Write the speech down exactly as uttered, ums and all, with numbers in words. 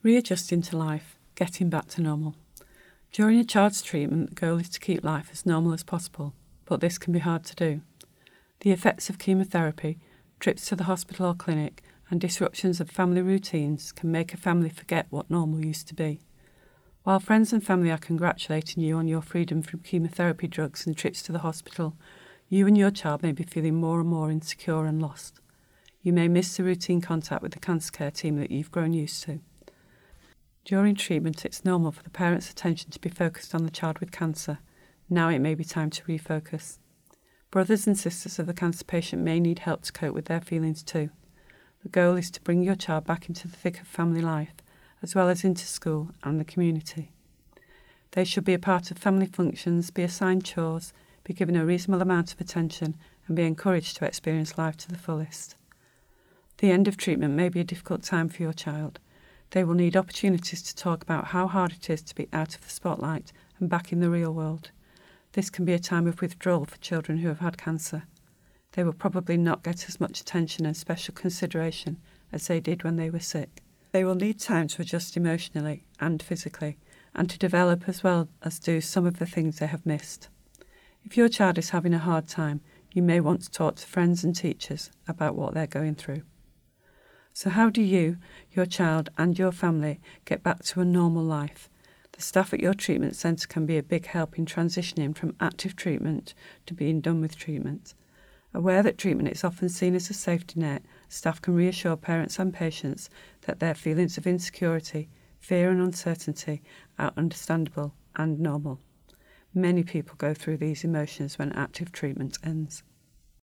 Readjusting to life, getting back to normal. During a child's treatment, the goal is to keep life as normal as possible, but this can be hard to do. The effects of chemotherapy, trips to the hospital or clinic, and disruptions of family routines can make a family forget what normal used to be. While friends and family are congratulating you on your freedom from chemotherapy drugs and trips to the hospital, you and your child may be feeling more and more insecure and lost. You may miss the routine contact with the cancer care team that you've grown used to. During treatment, it's normal for the parent's attention to be focused on the child with cancer. Now it may be time to refocus. Brothers and sisters of the cancer patient may need help to cope with their feelings too. The goal is to bring your child back into the thick of family life, as well as into school and the community. They should be a part of family functions, be assigned chores, be given a reasonable amount of attention, and be encouraged to experience life to the fullest. The end of treatment may be a difficult time for your child. They will need opportunities to talk about how hard it is to be out of the spotlight and back in the real world. This can be a time of withdrawal for children who have had cancer. They will probably not get as much attention and special consideration as they did when they were sick. They will need time to adjust emotionally and physically, and to develop as well as do some of the things they have missed. If your child is having a hard time, you may want to talk to friends and teachers about what they're going through. So how do you, your child and your family get back to a normal life? The staff at your treatment centre can be a big help in transitioning from active treatment to being done with treatment. Aware that treatment is often seen as a safety net, staff can reassure parents and patients that their feelings of insecurity, fear and uncertainty are understandable and normal. Many people go through these emotions when active treatment ends.